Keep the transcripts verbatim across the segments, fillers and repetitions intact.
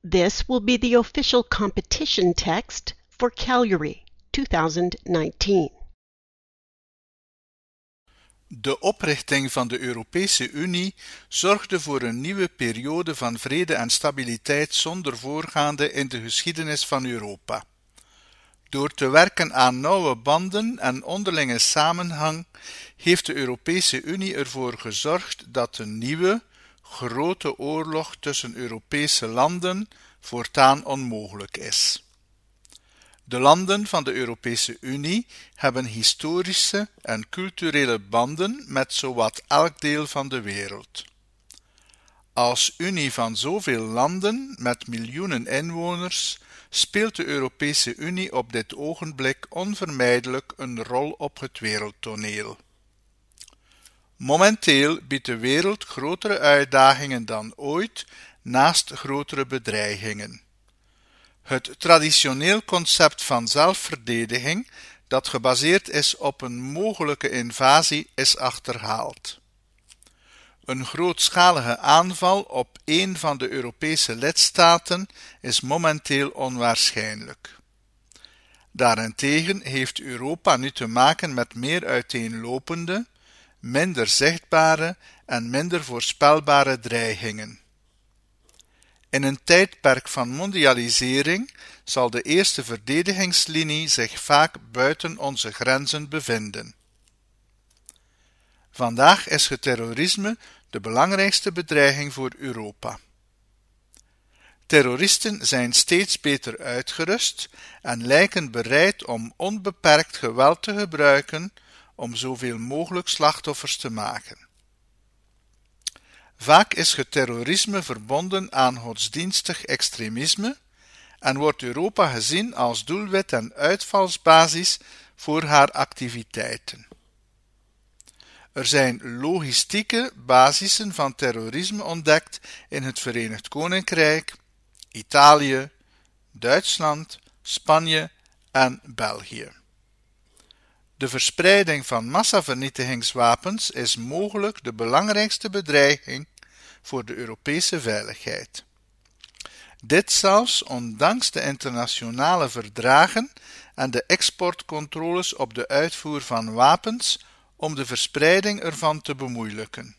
This will be the official competition text for Calgary twintig negentien. De oprichting van de Europese Unie zorgde voor een nieuwe periode van vrede en stabiliteit zonder voorgaande in de geschiedenis van Europa. Door te werken aan nauwe banden en onderlinge samenhang heeft de Europese Unie ervoor gezorgd dat een nieuwe, grote oorlog tussen Europese landen voortaan onmogelijk is. De landen van de Europese Unie hebben historische en culturele banden met zowat elk deel van de wereld. Als Unie van zoveel landen met miljoenen inwoners speelt de Europese Unie op dit ogenblik onvermijdelijk een rol op het wereldtoneel. Momenteel biedt de wereld grotere uitdagingen dan ooit, naast grotere bedreigingen. Het traditioneel concept van zelfverdediging, dat gebaseerd is op een mogelijke invasie, is achterhaald. Een grootschalige aanval op één van de Europese lidstaten is momenteel onwaarschijnlijk. Daarentegen heeft Europa nu te maken met meer uiteenlopende, minder zichtbare en minder voorspelbare dreigingen. In een tijdperk van mondialisering zal de eerste verdedigingslinie zich vaak buiten onze grenzen bevinden. Vandaag is het terrorisme de belangrijkste bedreiging voor Europa. Terroristen zijn steeds beter uitgerust en lijken bereid om onbeperkt geweld te gebruiken om zoveel mogelijk slachtoffers te maken. Vaak is het terrorisme verbonden aan godsdienstig extremisme en wordt Europa gezien als doelwit en uitvalsbasis voor haar activiteiten. Er zijn logistieke basissen van terrorisme ontdekt in het Verenigd Koninkrijk, Italië, Duitsland, Spanje en België. De verspreiding van massavernietigingswapens is mogelijk de belangrijkste bedreiging voor de Europese veiligheid. Dit zelfs ondanks de internationale verdragen en de exportcontroles op de uitvoer van wapens om de verspreiding ervan te bemoeilijken.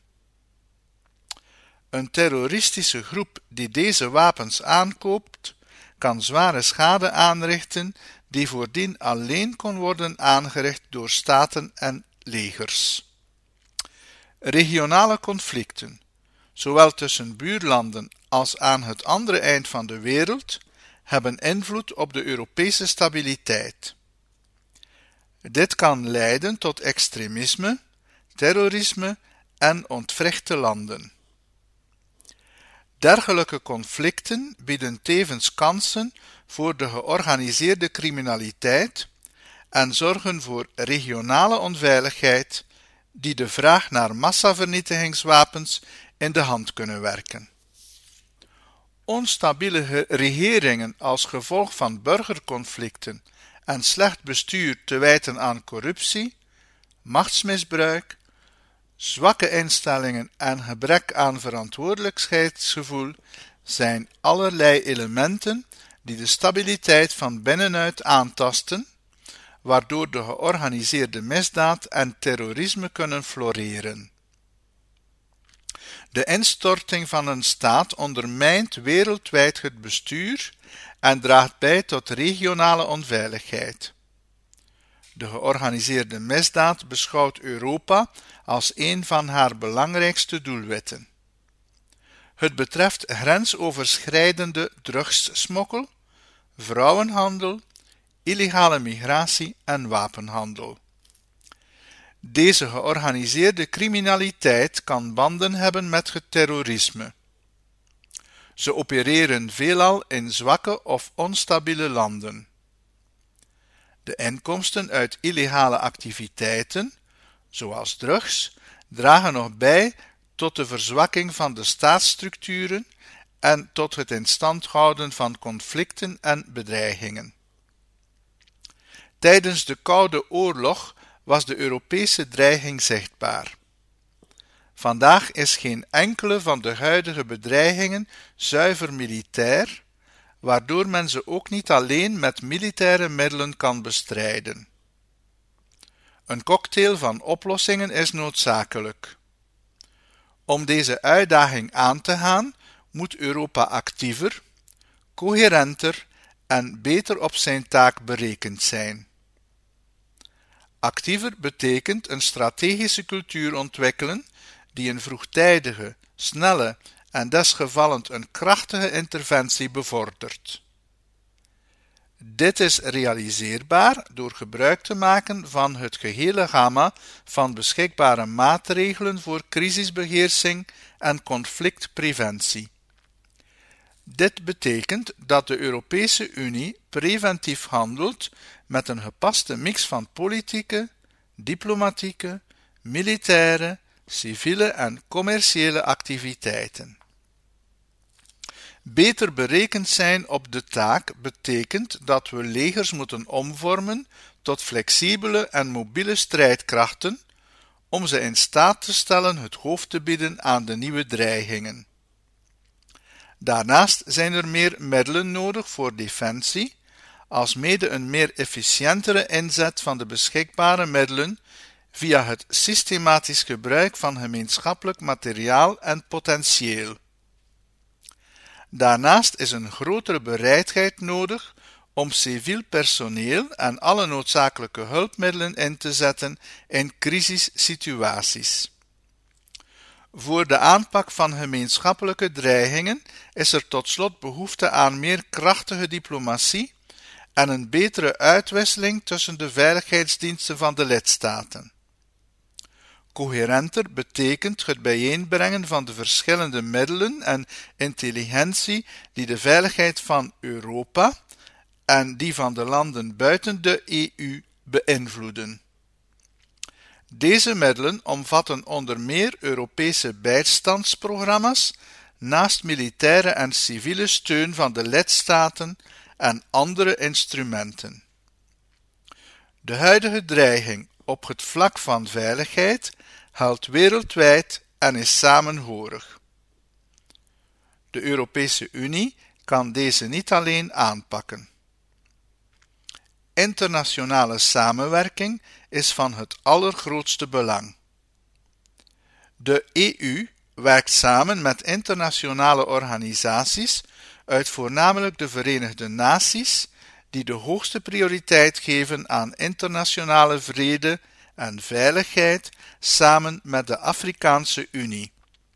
Een terroristische groep die deze wapens aankoopt, kan zware schade aanrichten die voordien alleen kon worden aangericht door staten en legers. Regionale conflicten, zowel tussen buurlanden als aan het andere eind van de wereld, hebben invloed op de Europese stabiliteit. Dit kan leiden tot extremisme, terrorisme en ontwrichte landen. Dergelijke conflicten bieden tevens kansen voor de georganiseerde criminaliteit en zorgen voor regionale onveiligheid die de vraag naar massavernietigingswapens in de hand kunnen werken. Onstabiele regeringen als gevolg van burgerconflicten en slecht bestuur te wijten aan corruptie, machtsmisbruik, zwakke instellingen en gebrek aan verantwoordelijkheidsgevoel zijn allerlei elementen die de stabiliteit van binnenuit aantasten, waardoor de georganiseerde misdaad en terrorisme kunnen floreren. De instorting van een staat ondermijnt wereldwijd het bestuur en draagt bij tot regionale onveiligheid. De georganiseerde misdaad beschouwt Europa als een van haar belangrijkste doelwitten. Het betreft grensoverschrijdende drugssmokkel, vrouwenhandel, illegale migratie en wapenhandel. Deze georganiseerde criminaliteit kan banden hebben met het terrorisme. Ze opereren veelal in zwakke of onstabiele landen. De inkomsten uit illegale activiteiten, zoals drugs, dragen nog bij tot de verzwakking van de staatsstructuren en tot het in stand houden van conflicten en bedreigingen. Tijdens de Koude Oorlog was de Europese dreiging zichtbaar. Vandaag is geen enkele van de huidige bedreigingen zuiver militair, waardoor men ze ook niet alleen met militaire middelen kan bestrijden. Een cocktail van oplossingen is noodzakelijk. Om deze uitdaging aan te gaan, moet Europa actiever, coherenter en beter op zijn taak berekend zijn. Actiever betekent een strategische cultuur ontwikkelen die een vroegtijdige, snelle en desgevallend een krachtige interventie bevordert. Dit is realiseerbaar door gebruik te maken van het gehele gamma van beschikbare maatregelen voor crisisbeheersing en conflictpreventie. Dit betekent dat de Europese Unie preventief handelt met een gepaste mix van politieke, diplomatieke, militaire, civiele en commerciële activiteiten. Beter berekend zijn op de taak betekent dat we legers moeten omvormen tot flexibele en mobiele strijdkrachten om ze in staat te stellen het hoofd te bieden aan de nieuwe dreigingen. Daarnaast zijn er meer middelen nodig voor defensie, alsmede een meer efficiëntere inzet van de beschikbare middelen via het systematisch gebruik van gemeenschappelijk materiaal en potentieel. Daarnaast is een grotere bereidheid nodig om civiel personeel en alle noodzakelijke hulpmiddelen in te zetten in crisissituaties. Voor de aanpak van gemeenschappelijke dreigingen is er tot slot behoefte aan meer krachtige diplomatie en een betere uitwisseling tussen de veiligheidsdiensten van de lidstaten. Coherenter betekent het bijeenbrengen van de verschillende middelen en intelligentie die de veiligheid van Europa en die van de landen buiten de E U beïnvloeden. Deze middelen omvatten onder meer Europese bijstandsprogramma's, naast militaire en civiele steun van de lidstaten en andere instrumenten. De huidige dreiging op het vlak van veiligheid geldt wereldwijd en is samenhorig. De Europese Unie kan deze niet alleen aanpakken. Internationale samenwerking is van het allergrootste belang. De E U werkt samen met internationale organisaties uit voornamelijk de Verenigde Naties, die de hoogste prioriteit geven aan internationale vrede en veiligheid samen met de Afrikaanse Unie.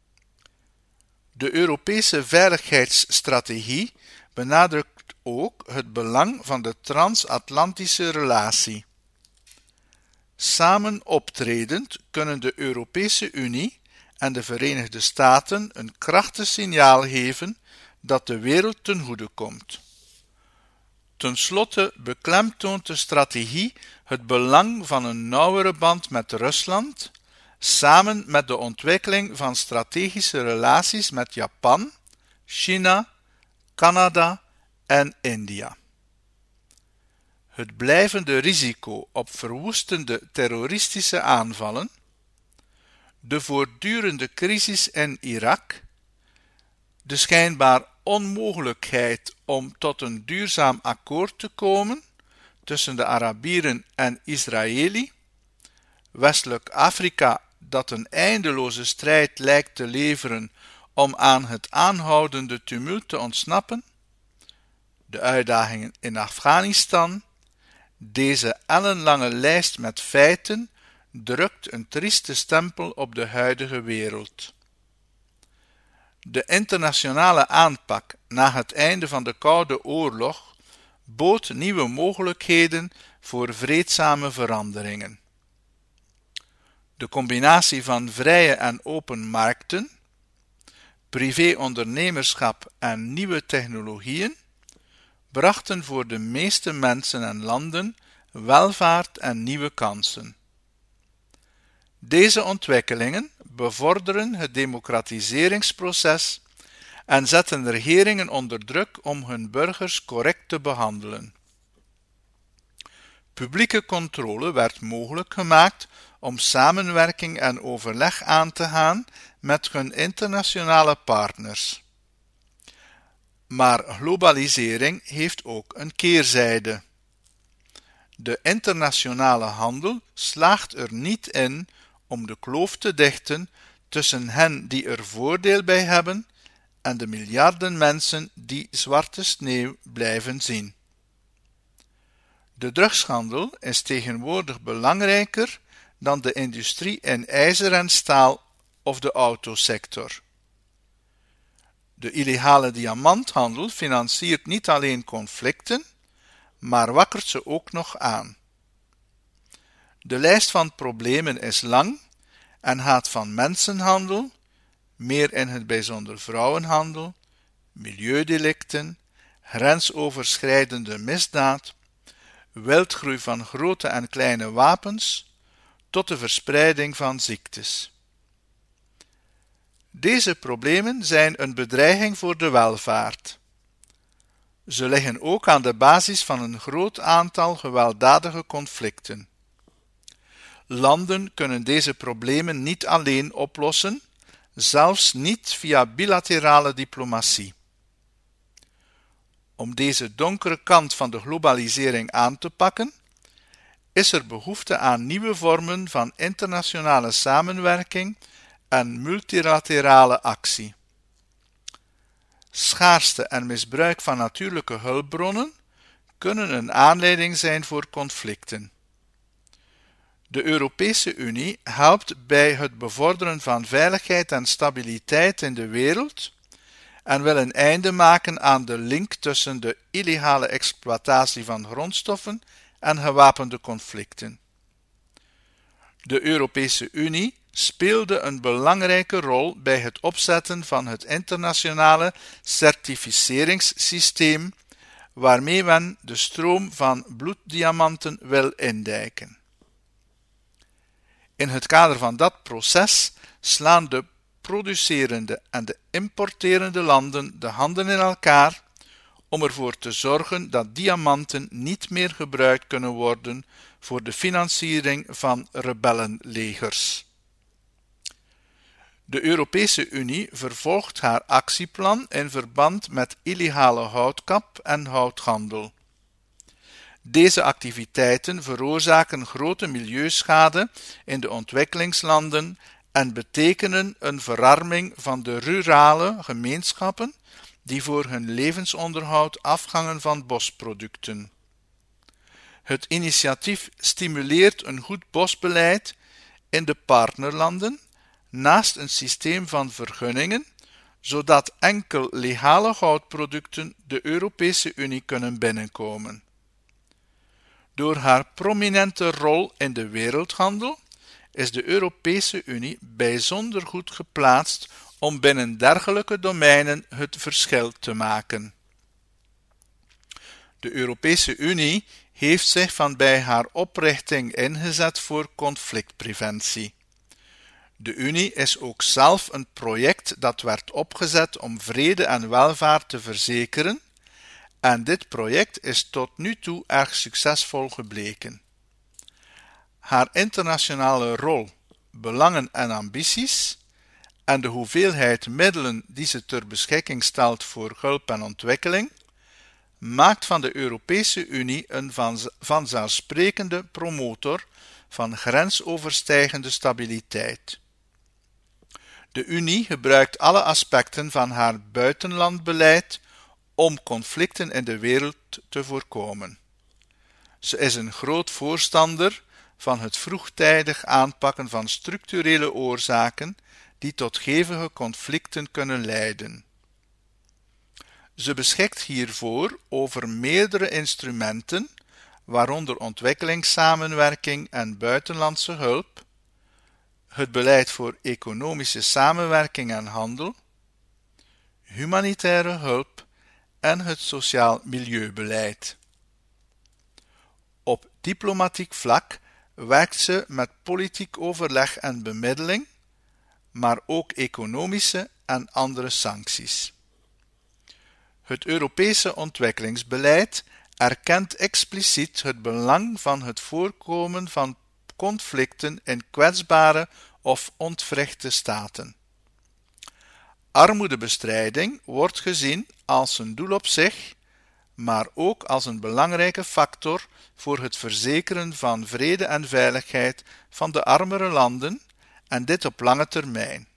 De Europese veiligheidsstrategie benadrukt ook het belang van de transatlantische relatie. Samen optredend kunnen de Europese Unie en de Verenigde Staten een krachtig signaal geven dat de wereld ten goede komt. Ten slotte beklemtoont de strategie het belang van een nauwere band met Rusland, samen met de ontwikkeling van strategische relaties met Japan, China, Canada en India. Het blijvende risico op verwoestende terroristische aanvallen, de voortdurende crisis in Irak, de schijnbaar onmogelijkheid om tot een duurzaam akkoord te komen tussen de Arabieren en Israëli, Westelijk Afrika dat een eindeloze strijd lijkt te leveren om aan het aanhoudende tumult te ontsnappen, de uitdagingen in Afghanistan, deze ellenlange lijst met feiten drukt een trieste stempel op de huidige wereld. De internationale aanpak na het einde van de Koude Oorlog bood nieuwe mogelijkheden voor vreedzame veranderingen. De combinatie van vrije en open markten, privé-ondernemerschap en nieuwe technologieën brachten voor de meeste mensen en landen welvaart en nieuwe kansen. Deze ontwikkelingen bevorderen het democratiseringsproces en zetten regeringen onder druk om hun burgers correct te behandelen. Publieke controle werd mogelijk gemaakt om samenwerking en overleg aan te gaan met hun internationale partners. Maar globalisering heeft ook een keerzijde. De internationale handel slaagt er niet in om de kloof te dichten tussen hen die er voordeel bij hebben en de miljarden mensen die zwarte sneeuw blijven zien. De drugshandel is tegenwoordig belangrijker dan de industrie in ijzer en staal of de autosector. De illegale diamanthandel financiert niet alleen conflicten, maar wakkert ze ook nog aan. De lijst van problemen is lang en gaat van mensenhandel, meer in het bijzonder vrouwenhandel, milieudelicten, grensoverschrijdende misdaad, wildgroei van grote en kleine wapens, tot de verspreiding van ziektes. Deze problemen zijn een bedreiging voor de welvaart. Ze liggen ook aan de basis van een groot aantal gewelddadige conflicten. Landen kunnen deze problemen niet alleen oplossen, zelfs niet via bilaterale diplomatie. Om deze donkere kant van de globalisering aan te pakken, is er behoefte aan nieuwe vormen van internationale samenwerking en multilaterale actie. Schaarste en misbruik van natuurlijke hulpbronnen kunnen een aanleiding zijn voor conflicten. De Europese Unie helpt bij het bevorderen van veiligheid en stabiliteit in de wereld en wil een einde maken aan de link tussen de illegale exploitatie van grondstoffen en gewapende conflicten. De Europese Unie speelde een belangrijke rol bij het opzetten van het internationale certificeringssysteem, waarmee men de stroom van bloeddiamanten wil indijken. In het kader van dat proces slaan de producerende en de importerende landen de handen in elkaar om ervoor te zorgen dat diamanten niet meer gebruikt kunnen worden voor de financiering van rebellenlegers. De Europese Unie vervolgt haar actieplan in verband met illegale houtkap en houthandel. Deze activiteiten veroorzaken grote milieuschade in de ontwikkelingslanden en betekenen een verarming van de rurale gemeenschappen die voor hun levensonderhoud afhangen van bosproducten. Het initiatief stimuleert een goed bosbeleid in de partnerlanden naast een systeem van vergunningen, zodat enkel legale houtproducten de Europese Unie kunnen binnenkomen. Door haar prominente rol in de wereldhandel is de Europese Unie bijzonder goed geplaatst om binnen dergelijke domeinen het verschil te maken. De Europese Unie heeft zich van bij haar oprichting ingezet voor conflictpreventie. De Unie is ook zelf een project dat werd opgezet om vrede en welvaart te verzekeren, en dit project is tot nu toe erg succesvol gebleken. Haar internationale rol, belangen en ambities en de hoeveelheid middelen die ze ter beschikking stelt voor hulp en ontwikkeling, maakt van de Europese Unie een vanzelfsprekende promotor van grensoverstijgende stabiliteit. De Unie gebruikt alle aspecten van haar buitenlandbeleid om conflicten in de wereld te voorkomen. Ze is een groot voorstander van het vroegtijdig aanpakken van structurele oorzaken die tot hevige conflicten kunnen leiden. Ze beschikt hiervoor over meerdere instrumenten, waaronder ontwikkelingssamenwerking en buitenlandse hulp, het beleid voor economische samenwerking en handel, humanitaire hulp en het sociaal milieubeleid. Op diplomatiek vlak werkt ze met politiek overleg en bemiddeling, maar ook economische en andere sancties. Het Europese ontwikkelingsbeleid erkent expliciet het belang van het voorkomen van conflicten in kwetsbare of ontwrichte staten. Armoedebestrijding wordt gezien als een doel op zich, maar ook als een belangrijke factor voor het verzekeren van vrede en veiligheid van de armere landen, en dit op lange termijn.